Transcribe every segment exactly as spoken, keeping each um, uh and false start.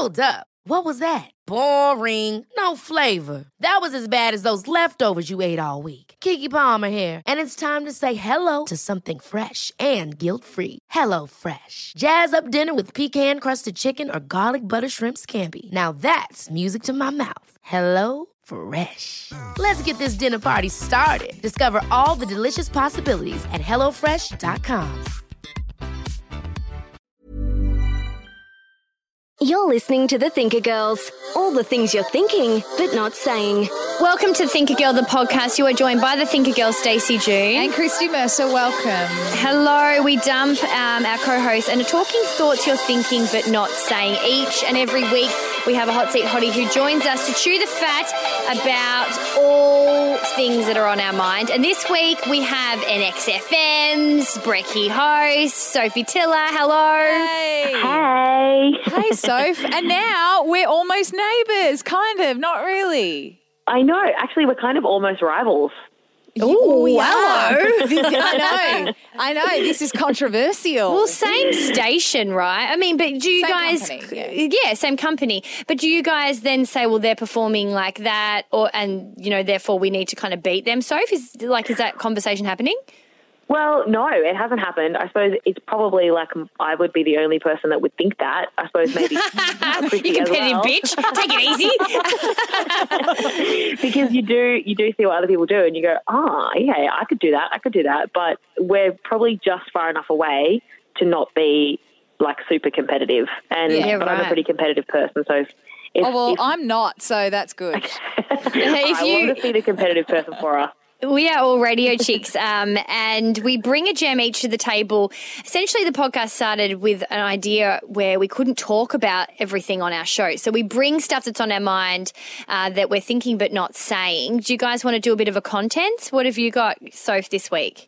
Hold up. What was that? Boring. No flavor. That was as bad as those leftovers you ate all week. Keke Palmer here. And it's time to say hello to something fresh and guilt-free. Hello Fresh. Jazz up dinner with pecan-crusted chicken or garlic butter shrimp scampi. Now that's music to my mouth. Hello Fresh. Let's get this dinner party started. Discover all the delicious possibilities at hello fresh dot com. You're listening to The Thinker Girls. All the things you're thinking, but not saying. Welcome to Thinker Girl, the podcast. You are joined by the Thinker Girl, Stacey June. And Christy Mercer, welcome. Hello. We dump um, our co-hosts and are talking thoughts you're thinking, but not saying. Each and every week, we have a hot seat hottie who joins us to chew the fat about all things that are on our mind. And this week, we have N X F M's Brekkie host, Sophie Tiller. Hello. Hey. Hey. Hey, Soph. And now we're almost neighbours, kind of, not really. I know. Actually, we're kind of almost rivals. Oh, Ooh, wow. hello. I know. I know. This is controversial. Well, same station, right? I mean, but do you Same guys... company, yeah. yeah, same company. But do you guys then say, well, they're performing like that, or and, you know, therefore we need to kind of beat them? Soph, is, like, is that conversation happening? Well, no, it hasn't happened. I suppose it's probably like I would be the only person that would think that. I suppose maybe You competitive well. bitch. Take it easy. Because you do you do see what other people do and you go, oh, yeah, I could do that, I could do that. But we're probably just far enough away to not be like super competitive. And Yeah, but I'm a right. pretty competitive person, so if, if, Oh, well, if, I'm not, so that's good. If I you- want to be the competitive person for us. We are all radio chicks, um, and we bring a gem each to the table. Essentially, the podcast started with an idea where we couldn't talk about everything on our show. So we bring stuff that's on our mind uh, that we're thinking but not saying. Do you guys want to do a bit of a contents? What have you got, Soph, this week?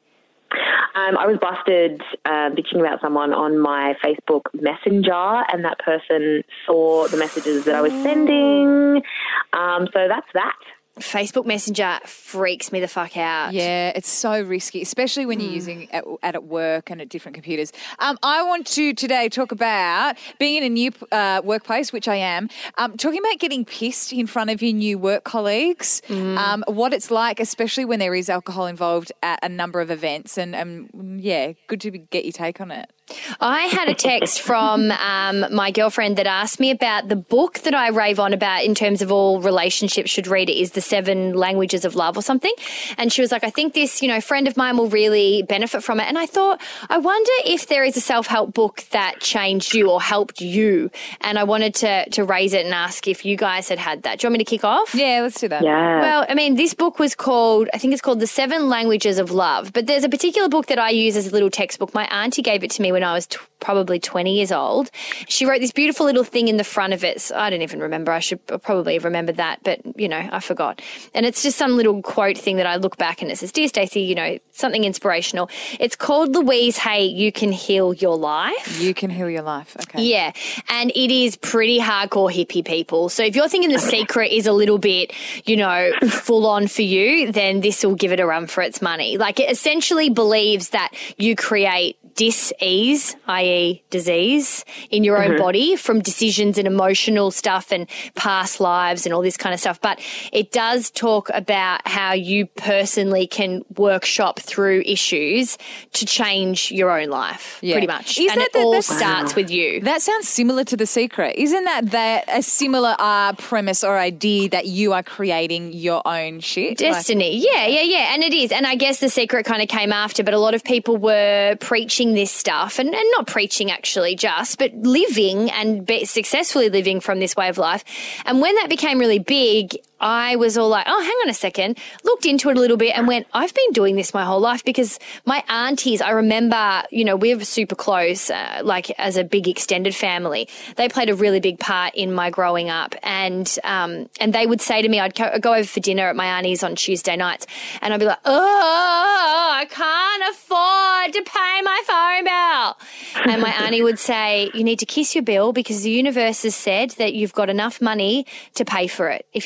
Um, I was busted uh, bitching about someone on my Facebook Messenger, and that person saw the messages that I was sending. Um, so that's that. Facebook Messenger freaks me the fuck out. Yeah, it's so risky, especially when you're using at, at at work and at different computers. Um, I want to today talk about being in a new uh, workplace, which I am, um, talking about getting pissed in front of your new work colleagues, Mm. um, what it's like, especially when there is alcohol involved at a number of events. And, um, yeah, good to be, get your take on it. I had a text from um, my girlfriend that asked me about the book that I rave on about in terms of all relationships should read it is The Seven Languages of Love or something. And she was like, I think this, you know, friend of mine will really benefit from it. And I thought, I wonder if there is a self-help book that changed you or helped you. And I wanted to, to raise it and ask if you guys had had that. Do you want me to kick off? Yeah, let's do that. Yeah. Well, I mean, this book was called, I think it's called The Seven Languages of Love. But there's a particular book that I use as a little textbook. My auntie gave it to me when I was t- probably twenty years old. She wrote this beautiful little thing in the front of it. So I don't even remember. I should probably have remembered that, but, you know, I forgot. And it's just some little quote thing that I look back and it says, Dear Stacey, you know, something inspirational. It's called Louise Hay, You Can Heal Your Life. You can heal your life. Okay. Yeah, and it is pretty hardcore hippie people. So if you're thinking The Secret is a little bit, you know, full on for you, then this will give it a run for its money. Like it essentially believes that you create dis-ease, that is disease, in your own body from decisions and emotional stuff and past lives and all this kind of stuff. But it does talk about how you personally can workshop through issues to change your own life, Yeah. pretty much. Is and that it the- all that's- starts with you. That sounds similar to The Secret. Isn't that, that a similar uh, premise or idea that you are creating your own shit? Destiny. Yeah, yeah, yeah. And it is. And I guess The Secret kind of came after, but a lot of people were preaching this stuff and, and not preaching actually just, but living and be successfully living from this way of life. And when that became really big, I was all like, oh, hang on a second, looked into it a little bit and went, I've been doing this my whole life because my aunties, I remember, you know, we were super close, uh, like as a big extended family. They played a really big part in my growing up. And um, and they would say to me, I'd co- go over for dinner at my auntie's on Tuesday nights and I'd be like, oh, I can't afford to pay my phone bill. And my auntie would say, you need to kiss your bill because the universe has said that you've got enough money to pay for it. If you're getting a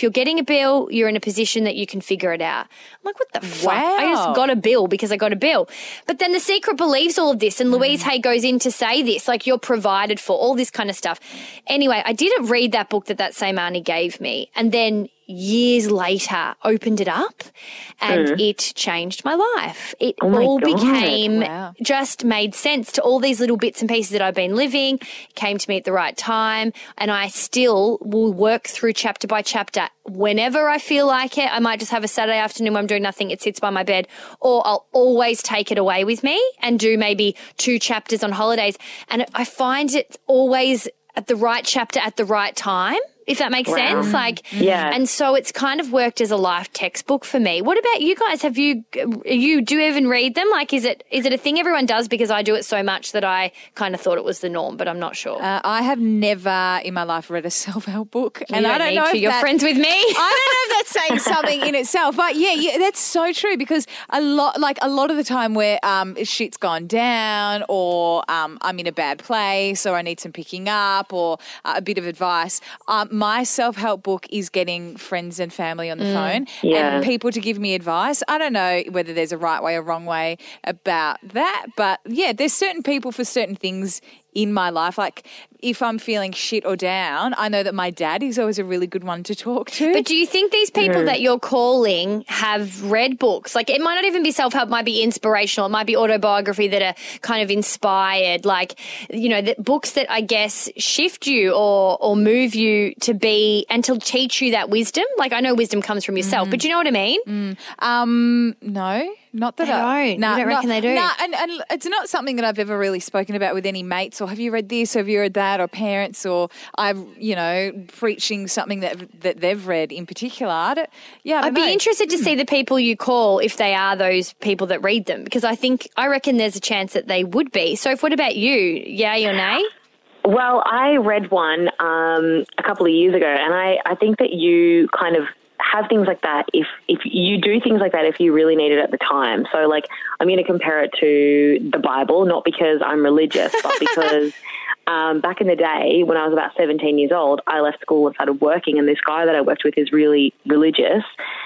bill, you're in a position that you can figure it out. I'm like, what the fuck? Wow. I just got a bill because I got a bill. But then The Secret believes all of this, and Louise Hay goes in to say this, like you're provided for, all this kind of stuff. Anyway, I didn't read that book that that same auntie gave me, and then years later opened it up and mm. it changed my life. It oh my all God. became, wow. just made sense to all these little bits and pieces that I've been living. It came to me at the right time, and I still will work through chapter by chapter whenever I feel like it. I might just have a Saturday afternoon where I'm doing nothing. It sits by my bed, or I'll always take it away with me and do maybe two chapters on holidays. And I find it always at the right chapter at the right time, if that makes wow. sense. Like, yeah. And so it's kind of worked as a life textbook for me. What about you guys? Have you, you do you even read them? Like, is it, is it a thing everyone does? Because I do it so much that I kind of thought it was the norm, but I'm not sure. Uh, I have never in my life read a self-help book. You and don't I don't need know to. if You're that, friends with me. I don't know if that's saying something in itself, but yeah, yeah, that's so true, because a lot, like a lot of the time where um, shit's gone down, or um, I'm in a bad place, or I need some picking up, or uh, a bit of advice, um, my self-help book is getting friends and family on the mm. phone yeah. and people to give me advice. I don't know whether there's a right way or wrong way about that, but yeah, there's certain people for certain things in my life. Like if I'm feeling shit or down, I know that my dad is always a really good one to talk to. But do you think these people mm. that you're calling have read books? Like it might not even be self-help, it might be inspirational, it might be autobiography that are kind of inspired, like, you know, that books that I guess shift you or or move you to be and to teach you that wisdom. Like I know wisdom comes from yourself, mm. but do you know what I mean? Mm. Um, no. Not that they I don't. Nah, you don't reckon not, they do? No, nah, and, and it's not something that I've ever really spoken about with any mates, or have you read this, or have you read that, or parents, or I've, you know, preaching something that that they've read in particular. I don't, yeah, I don't I'd know. be interested to see the people you call, if they are those people that read them, because I think, I reckon there's a chance that they would be. So what about you? Yay or nay? Well, I read one um, a couple of years ago, and I, I think that you kind of have things like that if if you do things like that if you really need it at the time. So, like, I'm going to compare it to the Bible, not because I'm religious, but because um, back in the day when I was about seventeen years old, I left school and started working, and this guy that I worked with is really religious.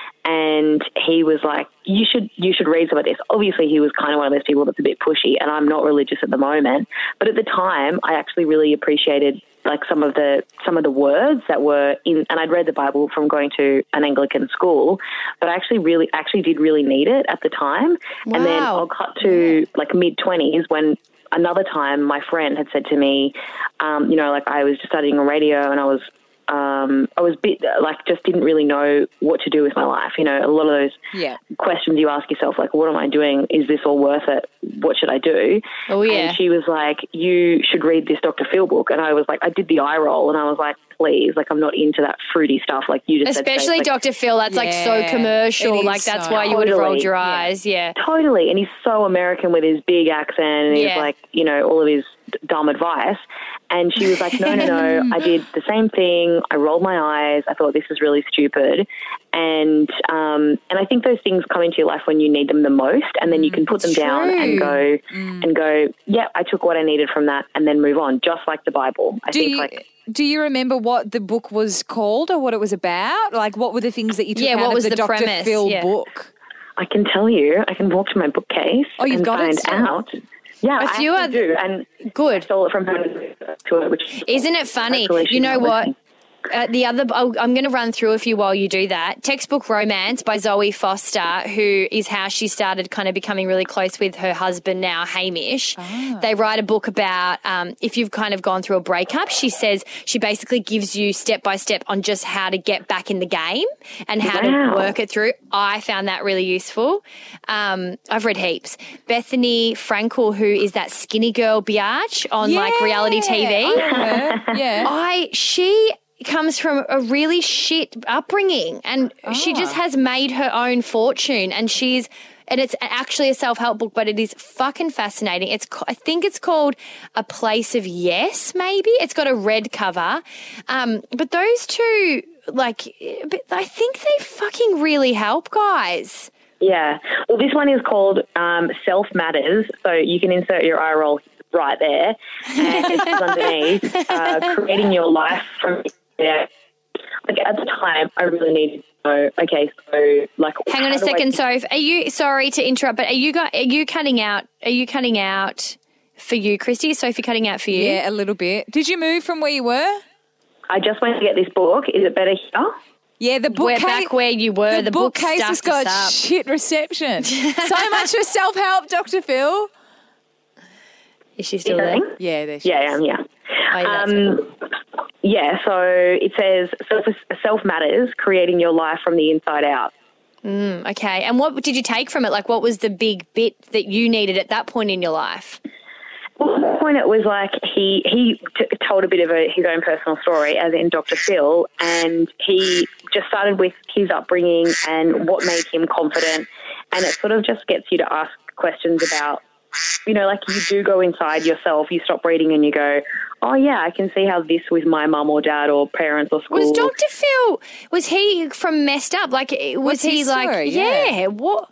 And he was like, you should you should read some of this. Obviously, he was kind of one of those people that's a bit pushy, and I'm not religious at the moment. But at the time, I actually really appreciated like some of the some of the words that were in, and I'd read the Bible from going to an Anglican school, but I actually really actually did really need it at the time. Wow. And then I'll cut to like mid twenties when another time my friend had said to me, um, you know, like I was just studying on radio and I was Um, I was a bit like just didn't really know what to do with my life. You know, a lot of those yeah. questions you ask yourself, like, what am I doing? Is this all worth it? What should I do? Oh, yeah. And she was like, you should read this Doctor Phil book. And I was like, I did the eye roll and I was like, please, like, I'm not into that fruity stuff like you just Especially said. Especially Doctor Phil, that's yeah, like so commercial. Like that's so why you would have rolled totally, your yeah. eyes. Yeah. Totally. And he's so American with his big accent and Yeah. he's like, you know, all of his dumb advice. And she was like, no, no, no, I did the same thing. I rolled my eyes. I thought this is really stupid. And um, and I think those things come into your life when you need them the most, and then you can put them True. down and go mm. and go, yeah, I took what I needed from that, and then move on, just like the Bible. I do think you, like do you remember what the book was called or what it was about? Like, what were the things that you took Yeah, out what of was the, the Doctor premise? Phil Yeah. book? I can tell you, I can walk to my bookcase Oh, you've and got find it still? out. Yeah, If I you actually are- do. And Good. I stole it from her to it, which Isn't it funny? hopefully she's You know not what? listening. Uh, the other, I'll, I'm going to run through a few while you do that. Textbook Romance by Zoe Foster, who is how she started kind of becoming really close with her husband now, Hamish. Ah. They write a book about um, if you've kind of gone through a breakup. She says she basically gives you step by step on just how to get back in the game and how Wow. to work it through. I found that really useful. Um, I've read heaps. Bethany Frankel, who is that skinny girl biatch on like reality T V. I know her. Yeah. I she comes from a really shit upbringing, and she just has made her own fortune, and she's and it's actually a self-help book, but it is fucking fascinating. It's I think it's called A Place of Yes, maybe. It's got a red cover. Um, but those two, like, but I think they fucking really help, guys. Yeah. Well, this one is called um, Self Matters, so you can insert your eye roll right there. And it says underneath, uh, creating your life from there. Like at the time, I really needed So, okay, so like, Hang on how a do I- second, Soph. Are you sorry to interrupt, but are you got are you cutting out? Are you cutting out for you, Christy? Is Sophie cutting out for you? Yeah, a little bit. Did you move from where you were? I just went to get this book. Is it better here? Yeah, the We're bookcase. back where you were. The, The, book bookcase has got stuffed us up. shit reception. So much for self-help, Doctor Phil. Is she still Is that there? thing? Yeah, there she Yeah, is. I am, yeah. Oh, yeah, that's Um, yeah, so it says self, self matters, creating your life from the inside out. Okay. And what did you take from it? Like, what was the big bit that you needed at that point in your life? Well, at that point it was like he he t- told a bit of a, his own personal story, as in Doctor Phil, and he just started with his upbringing and what made him confident, and it sort of just gets you to ask questions about, you know, like you do go inside yourself, you stop reading and you go, oh yeah, I can see how this with my mum or dad or parents or school. Was Doctor Phil, was he from messed up? Like, was What's he his like, story? yeah, Yeah. what?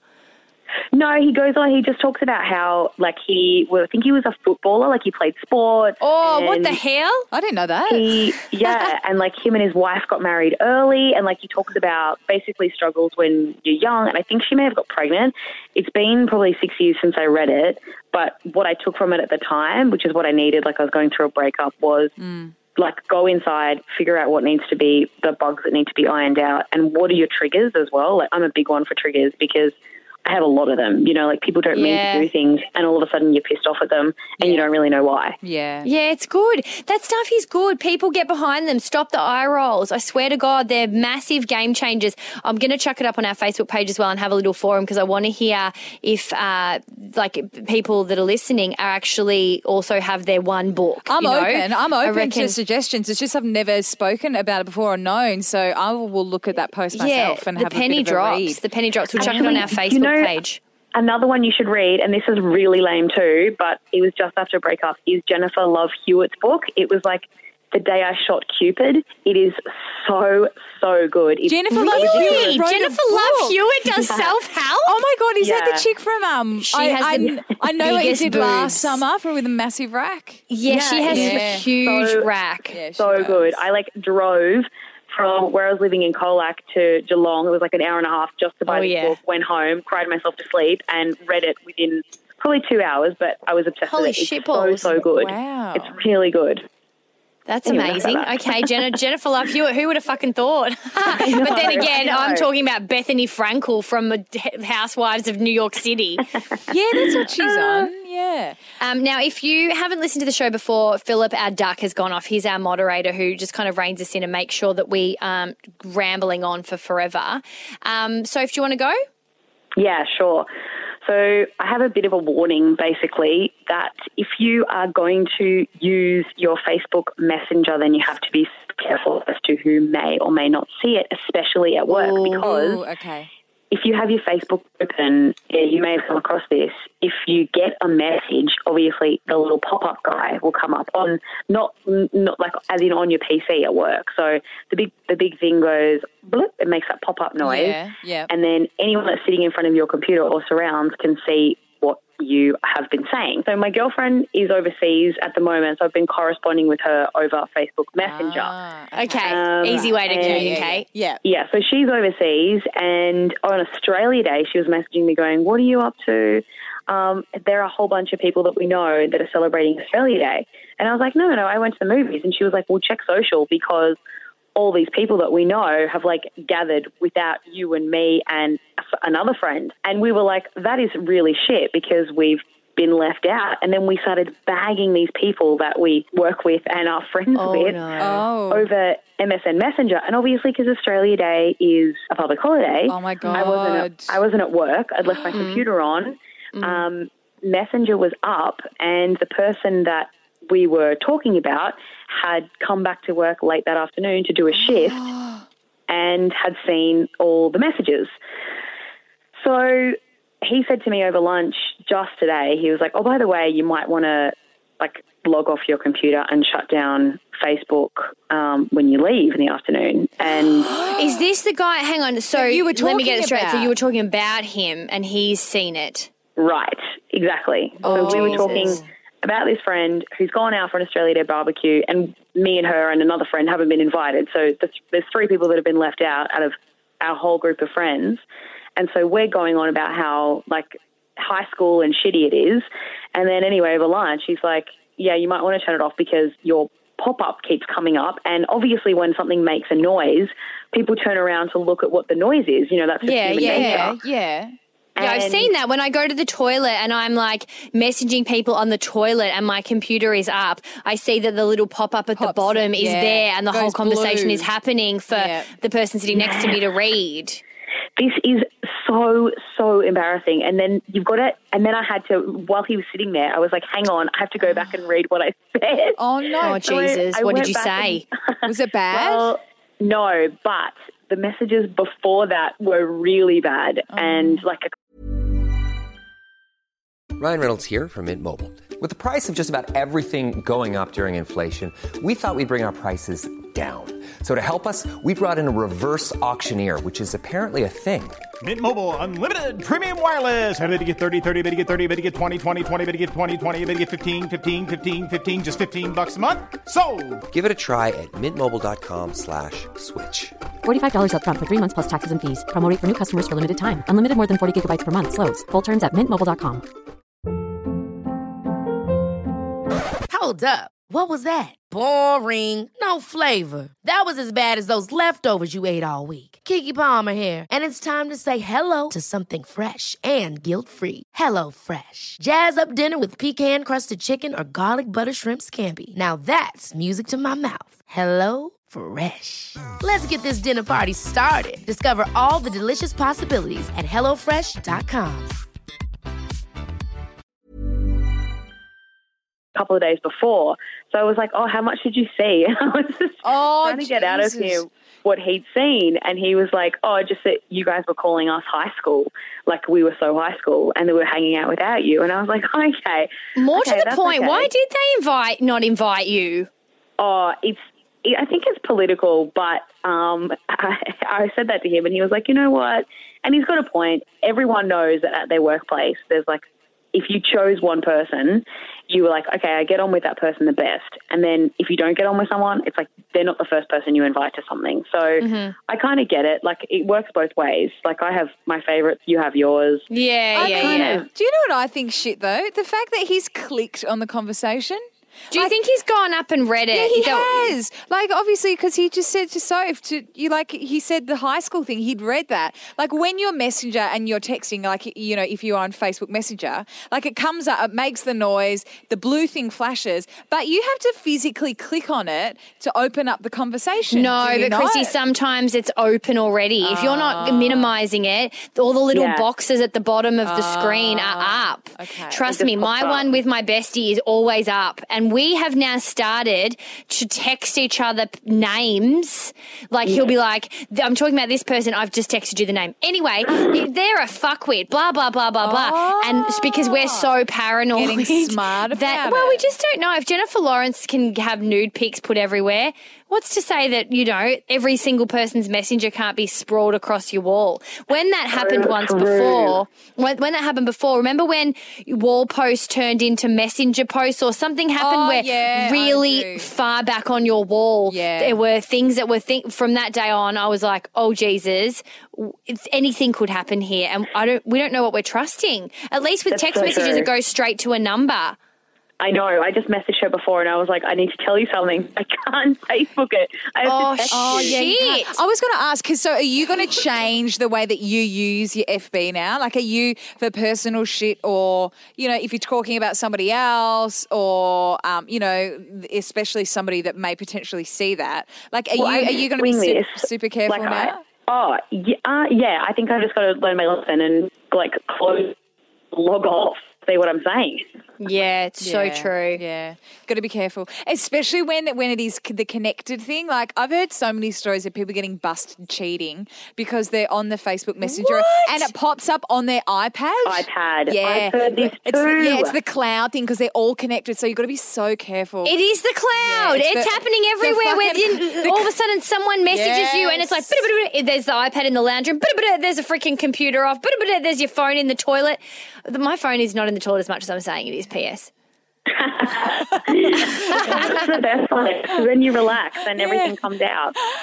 No, he goes on, he just talks about how, like, he, well, I think he was a footballer, like he played sport. Oh, what and the hell? I didn't know that. He, yeah, and like him and his wife got married early, and like he talks about basically struggles when you're young, and I think she may have got pregnant. It's been probably six years since I read it, but what I took from it at the time, which is what I needed, like I was going through a breakup, was like go inside, figure out what needs to be, the bugs that need to be ironed out, and what are your triggers as well. Like I'm a big one for triggers because I have a lot of them. You know, like people don't Yeah. mean to do things and all of a sudden you're pissed off at them and you don't really know why. Yeah. Yeah, it's good. That stuff is good. People get behind them. Stop the eye rolls. I swear to God, they're massive game changers. I'm going to chuck it up on our Facebook page as well and have a little forum because I want to hear if, uh, like, people that are listening are actually also have their one book. I'm you know? open. I'm I open reckon- to suggestions. It's just I've never spoken about it before or known, so I will look at that post myself and the have penny a bit of drops. a read. The penny drops. We'll chuck it on our Actually, Facebook you know- page. Another one you should read, and this is really lame too, but it was just after a breakup, is Jennifer Love Hewitt's book. It was like The Day I Shot Cupid. It is so, so good. It's Jennifer Love Really? Hewitt wrote a Jennifer book. Love Hewitt does self-help? Oh my God, is that Yeah. the chick from um? She I, has I, the I know what you biggest did last boobs. summer for with a massive rack. Yeah, she has Yeah. a huge So- rack. Yeah, she so does. good. I like drove from where I was living in Colac to Geelong. It was like an hour and a half just to buy Oh, the yeah. book, went home, cried myself to sleep, and read it within probably two hours, but I was obsessed Holy with it. It's shit so, balls. so good. Wow. It's really good. That's Anyway, amazing. that's about that. Okay, Jenna, Jennifer Love Hewitt, who would have fucking thought? but then I again, know. I'm talking about Bethany Frankel from the Housewives of New York City. Yeah, that's what she's on. Yeah. Um, now, if you haven't listened to the show before, Philip, our duck, has gone off. He's our moderator who just kind of reins us in and makes sure that we um rambling on for forever. Um, so, if you want to go? Yeah, sure. So I have a bit of a warning, basically, that if you are going to use your Facebook Messenger, then you have to be careful as to who may or may not see it, especially at work, because Ooh, okay. if you have your Facebook open, yeah, you may have come across this. If you get a message, obviously the little pop-up guy will come up on, not not like as in on your P C at work. So the big the big thing goes, bloop, it makes that pop-up noise. Yeah, yeah. And then anyone that's sitting in front of your computer or surrounds can see what you have been saying. So my girlfriend is overseas at the moment, so I've been corresponding with her over Facebook Messenger. Ah, Okay, Um, easy way to and- communicate. yeah. Yeah, so she's overseas, and on Australia Day, she was messaging me going, what are you up to? Um, there are a whole bunch of people that we know that are celebrating Australia Day. And I was like, no, no, no, I went to the movies. And she was like, well, check social because all these people that we know have, like, gathered without you and me and another friend. And we were like, that is really shit because we've been left out. And then we started bagging these people that we work with and are friends Oh, with no. Oh. over M S N Messenger. And obviously because Australia Day is a public holiday, Oh, my I wasn't at, God. I wasn't at work. I'd left my computer on. Um, Messenger was up, and the person that we were talking about had come back to work late that afternoon to do a shift and had seen all the messages. So he said to me over lunch just today, he was like, oh, by the way, you might want to like log off your computer and shut down Facebook um, when you leave in the afternoon. And Is this the guy? Hang on. So That you were let me get talking it straight. So about. you were talking about him, and he's seen it. right, exactly. Oh, so we were Jesus. talking about this friend who's gone out for an Australia Day barbecue, and me and her and another friend haven't been invited. So there's, there's three people that have been left out out of our whole group of friends. And so we're going on about how, like, high school and shitty it is. And then anyway, over lunch, he's like, yeah, you might want to turn it off because your pop-up keeps coming up. And obviously when something makes a noise, people turn around to look at what the noise is. You know, that's just Yeah, human yeah, nature. Yeah, yeah. Yeah, I've And- seen that when I go to the toilet and I'm like messaging people on the toilet and my computer is up. I see that the little pop up at the Pops, bottom is yeah. there and the Goes whole conversation blue. is happening for Yeah. the person sitting next to me to read. This is so, so embarrassing. And then you've got it. And then I had to, while he was sitting there, I was like, hang on, I have to go back and read what I said. Oh, no. Oh, So I- Jesus. I What did went you back say? and- Was it bad? Well, no, but the messages before that were really bad. Oh. And like a Ryan Reynolds here from Mint Mobile. With the price of just about everything going up during inflation, we thought we'd bring our prices down. So to help us, we brought in a reverse auctioneer, which is apparently a thing. Mint Mobile Unlimited Premium Wireless. How to get thirty, thirty, how to get thirty, how to get twenty, twenty, twenty, how to get twenty, twenty, how to get fifteen, fifteen, fifteen, fifteen, just fifteen bucks a month? Sold! Give it a try at mintmobile.com slash switch. forty-five dollars up front for three months plus taxes and fees. Promo rate for new customers for limited time. Unlimited more than forty gigabytes per month. Slows full terms at mint mobile dot com. Hold up. What was that? Boring. No flavor. That was as bad as those leftovers you ate all week. Keke Palmer here, and it's time to say hello to something fresh and guilt-free. Hello Fresh. Jazz up dinner with pecan-crusted chicken or garlic butter shrimp scampi. Now that's music to my mouth. Hello Fresh. Let's get this dinner party started. Discover all the delicious possibilities at hello fresh dot com. couple of days before. So I was like, oh, how much did you see? I was just Oh, trying to get out of Jesus. him what he'd seen. And he was like, oh, just that you guys were calling us high school. Like we were so high school and they were hanging out without you. And I was like, okay. More okay, to the that's point, okay. why did they invite, not invite you? Oh, it's, I think it's political, but um, I, I said that to him and he was like, you know what? And he's got a point. Everyone knows that at their workplace, there's like, if you chose one person, you were like, okay, I get on with that person the best. And then if you don't get on with someone, it's like they're not the first person you invite to something. So Mm-hmm. I kind of get it. Like it works both ways. Like I have my favorites, you have yours. Yeah, I yeah, kind yeah. of- Do you know what I think shit, though? The fact that he's clicked on the conversation. Do you Like- think he's gone up and read it? Yeah, he That- has. Like, obviously, because he just said to Soph, to you, like, he said the high school thing, he'd read that. Like, when you're Messenger and you're texting, like, you know, if you're on Facebook Messenger, like, it comes up, it makes the noise, the blue thing flashes, but you have to physically click on it to open up the conversation. No, Do you but Chrissy, not? sometimes it's open already. If you're not minimising it, all the little Yeah. boxes at the bottom of the screen are up. okay. Trust It just me, my pops up. one with my bestie is always up. And we have now started to text each other p- names. Like he'll be like, I'm talking about this person, I've just texted you the name. Anyway, they're a fuckwit, blah, blah, blah, blah, blah. And it's because we're so paranoid. Getting smart that, about Well, we it. just don't know. If Jennifer Lawrence can have nude pics put everywhere, what's to say that, you know, every single person's messenger can't be sprawled across your wall? When that happened True, once true. before, when, when that happened before, remember when wall posts turned into messenger posts or something happened Oh, where yeah, I really do. far back on your wall, Yeah. there were things that were, think from that day on, I was like, oh, Jesus, w- it's, anything could happen here. And I don't, we don't know what we're trusting. At least with That's text so messages, true. it goes straight to a number. I know. I just messaged her before and I was like, I need to tell you something. I can't Facebook it. I have Oh, to text oh, you. yeah. you Shit. can't. I was going to ask, because so are you going to change the way that you use your F B now? Like, are you for personal shit or, you know, if you're talking about somebody else or, um, you know, especially somebody that may potentially see that? Like, are Well, you I'm are you going to be doing su- this. super careful Like, now? I, oh, yeah, uh, yeah. I think I've just got to learn my lesson and like close, log off, see what I'm saying. Yeah, it's so Yeah, true. Yeah, got to be careful, especially when when it is c- the connected thing. Like I've heard so many stories of people getting busted cheating because they're on the Facebook Messenger What? and it pops up on their iPad. iPad. Yeah, I've heard this it's too. The, yeah, it's the cloud thing because they're all connected. So you've got to be so careful. It is the cloud. Yeah, it's it's the- happening the everywhere. Where fucking- you- the- all of a sudden someone messages you and it's like, Yes. "Bada-bada-bada," there's the iPad in the lounge room, "Bada-bada," there's a freaking computer off, "Bada-bada," there's your phone in the toilet. My phone is not in the toilet as much as I'm saying it is, P S. That's the best one. Because then you relax and everything comes out. Uh,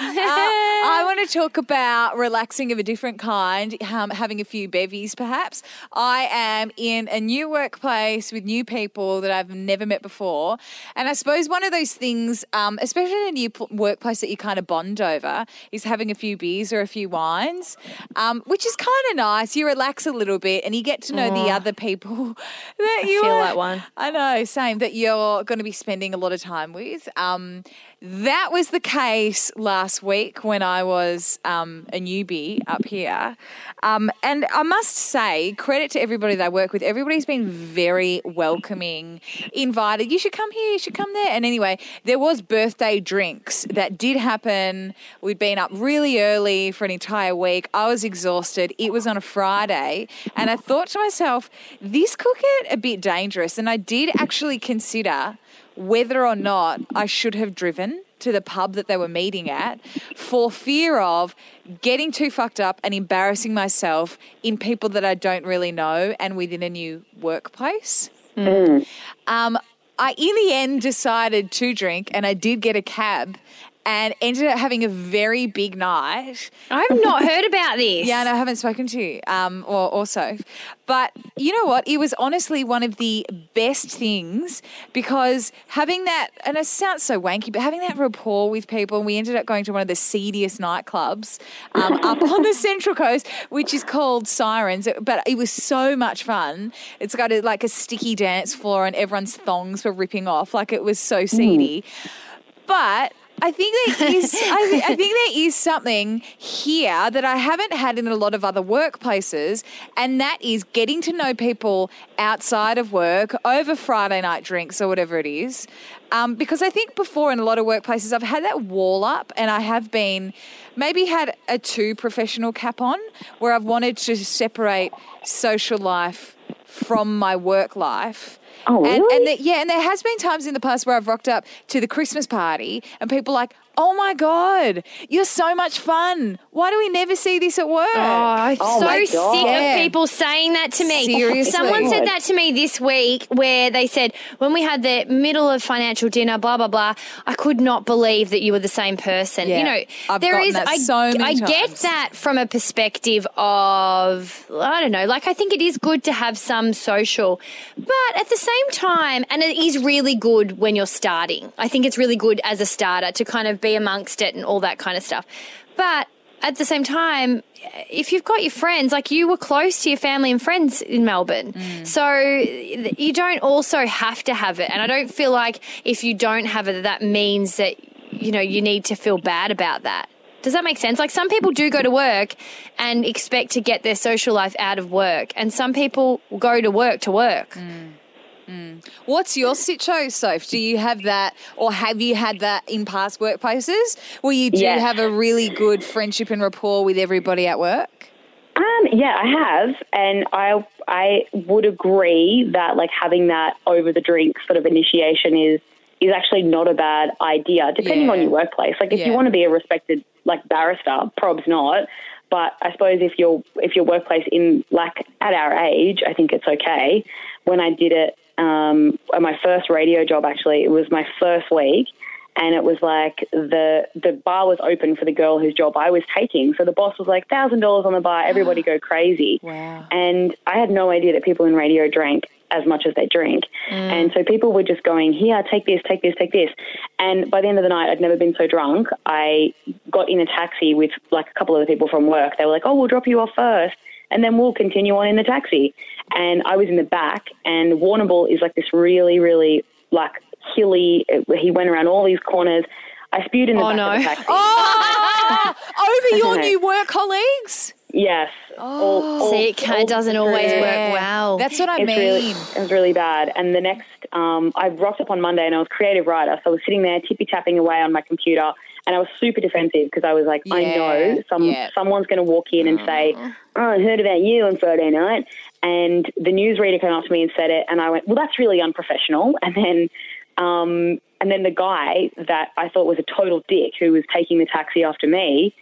I want to talk about relaxing of a different kind, um, having a few bevies perhaps. I am in a new workplace with new people that I've never met before. And I suppose one of those things, um, especially in a new p- workplace that you kind of bond over, is having a few beers or a few wines, um, which is kind of nice. You relax a little bit and you get to know the other people that you feel are, like one. I know, same, that you're going to be spending a lot of time with. Um, that was the case last week when I was um, a newbie up here. Um, and I must say, credit to everybody that I work with. Everybody's been very welcoming, invited. You should come here, you should come there. And anyway, there was birthday drinks that did happen. We'd been up really early for an entire week. I was exhausted. It was on a Friday. And I thought to myself, this could get a bit dangerous. And I did actually consider whether or not I should have driven to the pub that they were meeting at for fear of getting too fucked up and embarrassing myself in people that I don't really know and within a new workplace. Mm. Um, I, in the end, decided to drink and I did get a cab and ended up having a very big night. I've not heard about this. Yeah, and I haven't spoken to you um, or also. But you know what? It was honestly one of the best things because having that, and it sounds so wanky, but having that rapport with people, and we ended up going to one of the seediest nightclubs um, up on the Central Coast, which is called Sirens. But it was so much fun. It's got a, like a sticky dance floor and everyone's thongs were ripping off. Like it was so seedy. Mm. But I think there is. I, th- I think there is something here that I haven't had in a lot of other workplaces, and that is getting to know people outside of work over Friday night drinks or whatever it is. Um, because I think before in a lot of workplaces I've had that wall up, and I have been maybe had a too professional cap on, where I've wanted to separate social life from my work life. Oh, really? And, and the, yeah, and there has been times in the past where I've rocked up to the Christmas party and people are like, oh, my God, you're so much fun. Why do we never see this at work? Oh, I'm Oh, so my sick God. of people saying that to me. Seriously. Someone said that to me this week where they said, when we had the middle of financial dinner, blah, blah, blah, I could not believe that you were the same person. Yeah, you know, I've there gotten is, that I, so many I get times. that from a perspective of, I don't know, like I think it is good to have some social, but at the same time, and it is really good when you're starting. I think it's really good as a starter to kind of be amongst it and all that kind of stuff. But at the same time, if you've got your friends, like you were close to your family and friends in Melbourne, mm. so you don't also have to have it. And I don't feel like if you don't have it, that means that, you know, you need to feel bad about that. Does that make sense? Like some people do go to work and expect to get their social life out of work, and some people go to work to work. Mm. Mm. What's your sitcho, Soph? Do you have that, or have you had that in past workplaces where you do Yes. have a really good friendship and rapport with everybody at work? Um, yeah, I have, and I I would agree that like having that over the drink sort of initiation is is actually not a bad idea, depending Yeah. on your workplace. Like if Yeah. you want to be a respected like barrister, prob's not. But I suppose if your if your workplace in like at our age, I think it's okay. When I did it, um, at my first radio job, actually, it was my first week. And it was like the the bar was open for the girl whose job I was taking. So the boss was like, one thousand dollars on the bar, everybody go crazy. Wow. And I had no idea that people in radio drank as much as they drink. Mm. And so people were just going, here, take this, take this, take this. And by the end of the night, I'd never been so drunk. I got in a taxi with like a couple of the people from work. They were like, oh, we'll drop you off first, and then we'll continue on in the taxi. And I was in the back, and Warrnambool is like this really, really like hilly, he went around all these corners. I spewed in the Oh, back no. of the taxi. Oh, over your new work colleagues? Yes. Oh. All, all, See, it kind of doesn't always Yeah. work well. That's what I it's mean. really, it was really bad. And the next, um, I rocked up on Monday and I was creative writer. So I was sitting there tippy-tapping away on my computer, and I was super defensive because I was like, I Yeah, know some yeah. someone's going to walk in and say, oh, I heard about you on Friday night. And the newsreader came up to me and said it, and I went, well, that's really unprofessional. And then um, and then the guy that I thought was a total dick who was taking the taxi after me,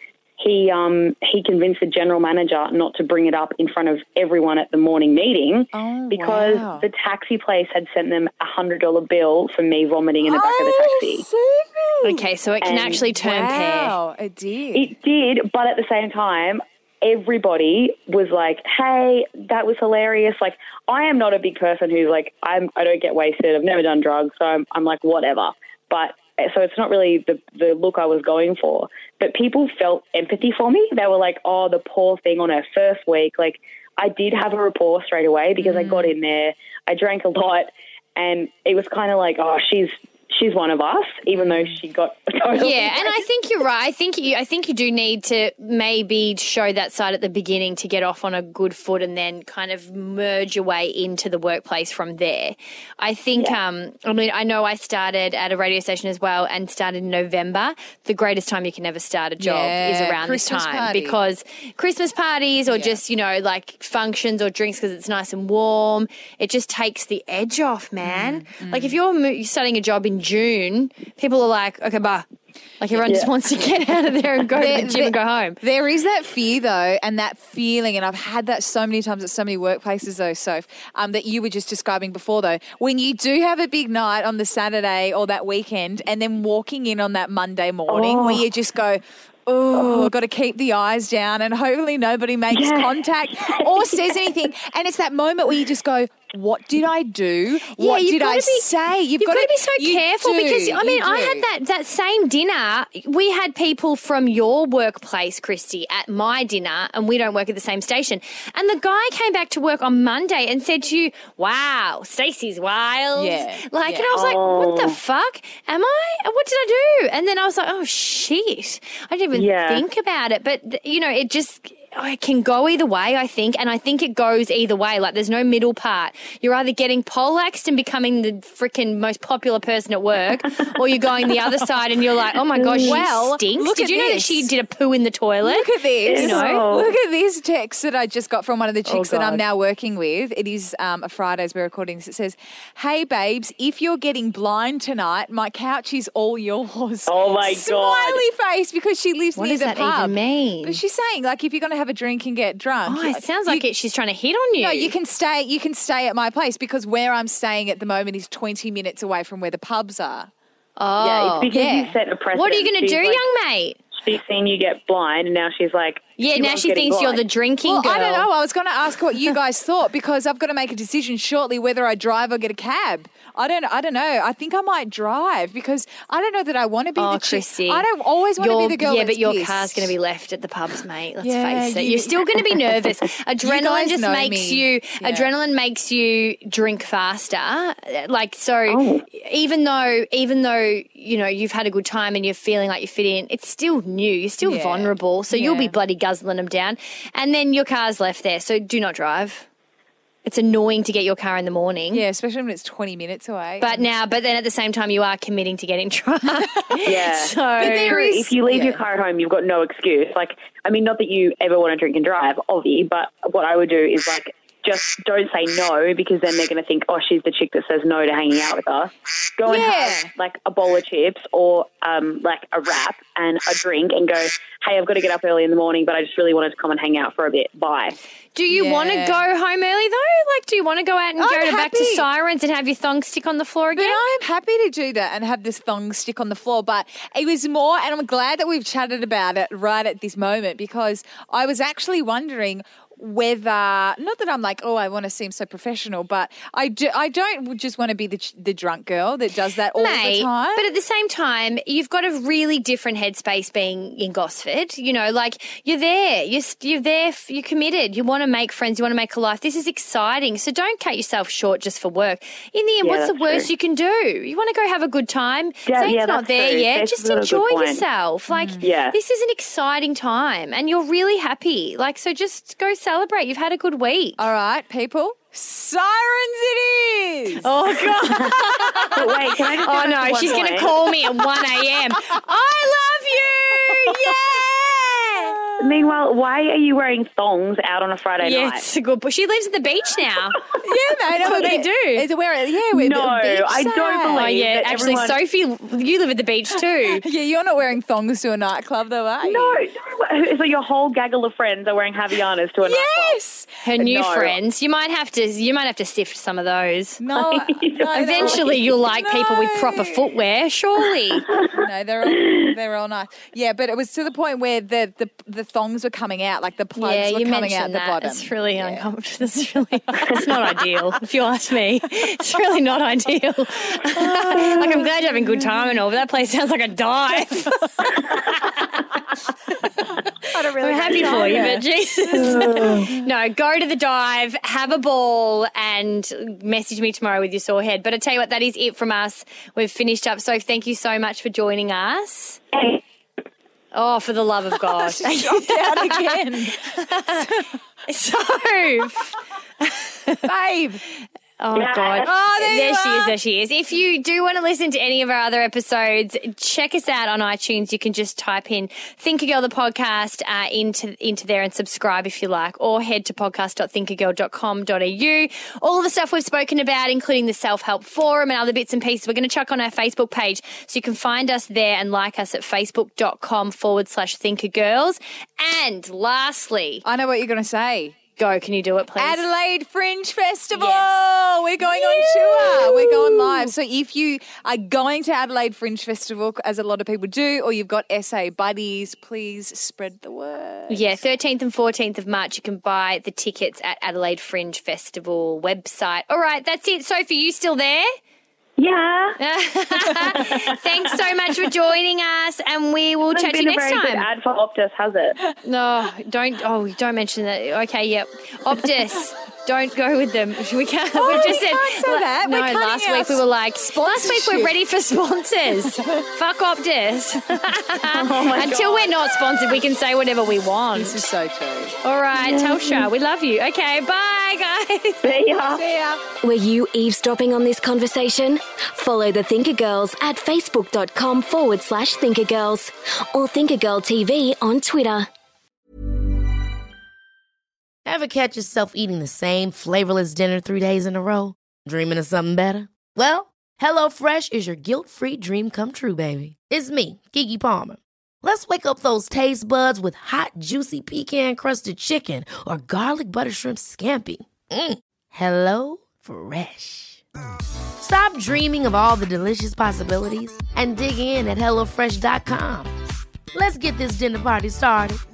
he um, he convinced the general manager not to bring it up in front of everyone at the morning meeting Oh, because wow. the taxi place had sent them a one hundred dollars bill for me vomiting in the back of the taxi. Okay, so it can And- actually turn Wow, it did. It did, but at the same time, everybody was like, hey, that was hilarious. Like, I am not a big person who's like, I'm, I don't get wasted. I've never done drugs, so I'm, I'm like, whatever. But so it's not really the, the look I was going for. But people felt empathy for me. They were like, oh, the poor thing on her first week. Like, I did have a rapport straight away because mm. I got in there. I drank a lot, and it was kind of like, oh, she's she's one of us, even though she got totally Yeah, and I think you're right. I think you, I think you do need to maybe show that side at the beginning to get off on a good foot, and then kind of merge your way into the workplace from there. I think. Yeah. Um, I mean, I know I started at a radio station as well, and started in November. The greatest time you can ever start a job yeah, is around Christmas this time party. because Christmas parties or yeah. just you know like functions or drinks because it's nice and warm. It just takes the edge off, man. Mm, mm. Like if you're mo- starting a job in June, people are like, okay, bye. Like everyone yeah. just wants to get out of there and go there, to the gym there, and go home. There is that fear though, and that feeling, and I've had that so many times at so many workplaces though, Soph, um, that you were just describing before though. When you do have a big night on the Saturday or that weekend and then walking in on that Monday morning oh. where you just go, oh, I've got to keep the eyes down and hopefully nobody makes yeah. contact or says anything. And it's that moment where you just go, what did I do? Yeah, what did I be, say? You've, you've got, got to be so careful do, because, I mean, do. I had that, that same dinner. We had people from your workplace, Christy, at my dinner, and we don't work at the same station. And the guy came back to work on Monday and said to you, wow, Stacey's wild. Yeah. Like, yeah. and I was like, oh. what the fuck? Am I? What did I do? And then I was like, oh, shit. I didn't even yeah. think about it. But, you know, it just... Oh, it can go either way, I think, and I think it goes either way. Like, there's no middle part. You're either getting poleaxed and becoming the freaking most popular person at work, or you're going the other side and you're like, oh my gosh, well, she stinks. Look Did at you know this. that she did a poo in the toilet? Look at this. You know? Look at this text that I just got from one of the chicks oh, that I'm now working with. It is um, a Friday as we're recording this. It says, hey, babes, if you're getting blind tonight, my couch is all yours. Oh, my Smiley God. face because she lives What near does the that pub. even mean? But she's saying, like, if you're going to have a drink and get drunk. Oh, it sounds you, like it, she's trying to hit on you. No, you can stay. You can stay at my place because where I'm staying at the moment is twenty minutes away from where the pubs are. Oh, yeah, it's because yeah. you set a precedent. What are you going to do, She's like, young mate? She's seen you get blind, and now she's like, Yeah, she now loves she getting thinks you're blind. the drinking Well, girl. I don't know. I was going to ask what you guys thought because I've got to make a decision shortly whether I drive or get a cab. I don't. I don't know. I think I might drive because I don't know that I want to be Oh, the chick. Chrissy. I don't always want to Your- be the girl. Yeah, that's but your pissed. car's going to be left at the pubs, mate. Let's Yeah, face it. you- You're still going to be nervous. Adrenaline guys just know makes me. you. Yeah. Adrenaline makes you drink faster. Like so, Oh. even though even though you know you've had a good time and you're feeling like you fit in, it's still new. You're still Yeah. vulnerable, so you'll be Yeah. bloody guzzling them down. And then your car's left there, so do not drive. It's annoying to get your car in the morning. Yeah, especially when it's twenty minutes away. But now, but then at the same time, you are committing to getting drunk. Yeah. So, But there is, if you leave yeah. your car at home, you've got no excuse. Like, I mean, not that you ever want to drink and drive, obviously, but what I would do is, like, just don't say no because then they're going to think, oh, she's the chick that says no to hanging out with us. Go and Yeah. have, like, a bowl of chips or, um, like, a wrap and a drink and go, hey, I've got to get up early in the morning, but I just really wanted to come and hang out for a bit. Bye. do you Yeah. want to go home early though? Like, do you want to go out and I'm go to back to happy. Sirens and have your thong stick on the floor But again? I'm happy to do that and have this thong stick on the floor. But it was more, and I'm glad that we've chatted about it right at this moment because I was actually wondering whether, not that I'm like, oh, I want to seem so professional, but I, do, I don't just want to be the, the drunk girl that does that all Mate, the time. but at the same time, you've got a really different headspace being in Gosford. You know, like you're there, you're you're there, you're committed. You want to make friends, you want to make a life. This is exciting. So don't cut yourself short just for work. In the end, Yeah, what's the that's worst true. you can do? You want to go have a good time. Yeah, Say yeah, it's not that's there true. yet. That's Just a good enjoy point. yourself. Like Yeah. this is an exciting time, and you're really happy. Like so, just go celebrate. You've had a good week. all right, people, Sirens it is. Oh God. But wait, can I just go Oh back to no, one she's going to point? call me at one a.m. I love you. Yeah. Meanwhile, why are you wearing thongs out on a Friday Yeah, night? it's a good. But she lives at the beach now. Yeah, mate. That's what they do. It's where, yeah, we're No, beach I don't side. believe Oh yeah, that actually, everyone- Sophie, you live at the beach too. Yeah, you're not wearing thongs to a nightclub though, are you? No, So your whole gaggle of friends are wearing Havaianas to a nightclub? Yes. Her new No. friends. You might have to. You might have to sift some of those. No, no, Eventually, you'll like people with proper No. footwear. Surely. No, they're all they're all nice. Yeah, but it was to the point where the the, the thongs were coming out, like the plugs yeah, were you coming out mentioned the that. bottom. It's really uncomfortable. It's really. It's not ideal, if you ask me. It's really not ideal. Like, I'm glad you're having a good time and all, but that place sounds like a dive. Really I'm happy for you, but Jesus. No, go to the dive, have a ball, and message me tomorrow with your sore head. But I tell you what, that is it from us. We've finished up. So thank you so much for joining us. Oh, for the love of God. She dropped out again. So, Babe. oh, God. Oh, there you she are. is, there she is. If you do want to listen to any of our other episodes, check us out on iTunes. You can just type in Think a Girl, the podcast, uh, into, into there and subscribe if you like, or head to podcast dot think a girl dot com dot a u. All of the stuff we've spoken about, including the self-help forum and other bits and pieces, we're going to chuck on our Facebook page. So you can find us there and like us at facebook.com forward slash thinkergirls. And lastly, I know what you're going to say. go, can you do it, please? Adelaide Fringe Festival. Yes. We're going on tour. We're going live. So if you are going to Adelaide Fringe Festival, as a lot of people do, or you've got S A buddies, please spread the word. Yeah, thirteenth and fourteenth of March, you can buy the tickets at Adelaide Fringe Festival website. All right, that's it. Sophie, you still there? Yeah. Thanks so much for joining us, and we will It's chat to you been a next very good time. ad for Optus, has it? No, don't. Oh, don't mention that. Okay, yep. Optus. Don't go with them. We can't. Oh, we we just said can't say that. No, We're cutting last our week we were like, last week we're sponsorship. ready for sponsors. Fuck Optus. Until we're not sponsored, we can say whatever we want. This is so true. All right, Telstra, we love you. Okay, bye, guys. See ya. See ya. Were you eavesdropping on this conversation? Follow the Thinker Girls at facebook.com forward slash Thinker Girls or Thinker Girl T V on Twitter. Ever catch yourself eating the same flavorless dinner three days in a row? Dreaming of something better? Well, HelloFresh is your guilt-free dream come true, baby. It's me, Keke Palmer. Let's wake up those taste buds with hot, juicy pecan-crusted chicken or garlic butter shrimp scampi. Mm. Hello Fresh. Stop dreaming of all the delicious possibilities and dig in at hello fresh dot com. Let's get this dinner party started.